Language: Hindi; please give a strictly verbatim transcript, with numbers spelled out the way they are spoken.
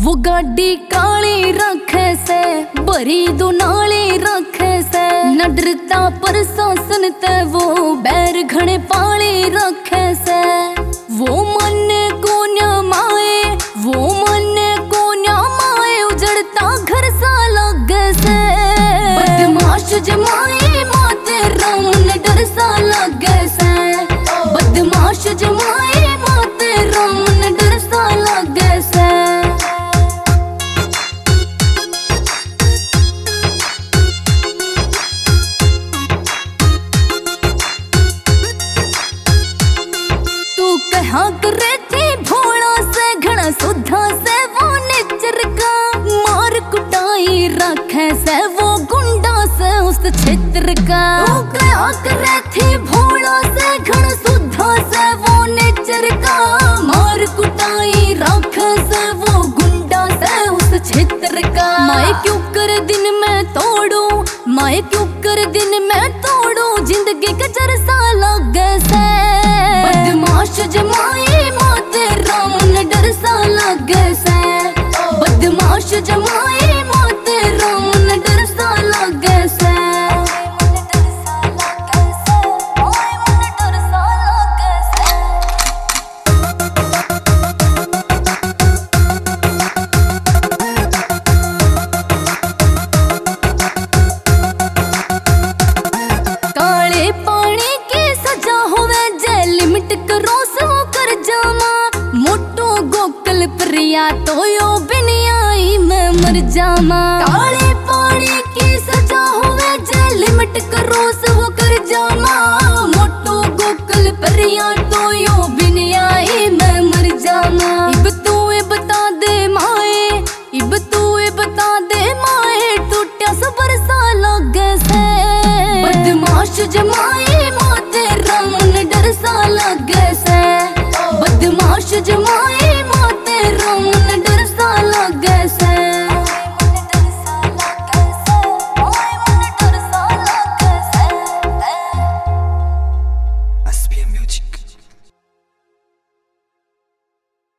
वो गाड़ी काली रखे से बरी दो नाली रखे से न डरता प्रशासन ते वो बैर घने पाली रखे से वो मन को न माए वो मन को न माए उजड़ता घर सा लगे से बदमाश जमाए माते राम न डर सा लगे से बदमाश जमाए माते राम न डर सा लगे से कहा करे थी भोला से घना सुधा से वो निचर का मार कुटाई रखे से वो गुंडा से उस क्षेत्र का तू कहा करे थी भोला से घना सुधा से वो निचर का मार कुटाई रखे से वो गुंडा से उस क्षेत्र का मैं क्यों कर दिन में तोड़ू मैं क्यों कर दिन में तोड़ू जिंदगी का चरसा लगे से बदमाश जमाए माते राम न डर सा लगे से बदमाश जमाए माते राम न डर सा लगे से काले पानी की सजा होवे जे लिमिट करो सो कर जामा मोटो गोकल प्रिया तो यो बिनियाई में मर जामा काले पानी की सजा होवे जे लिमिट करो सो कर जामा मोटो गोकल प्रिया तो यो बिनियाई में मर जामा इब तू ए बता दे माए इब तू ए बता दे माए टूटा सबर सा लगे से बदमाश जमाए माते राम न डर सा लगे से बदमाश जमाए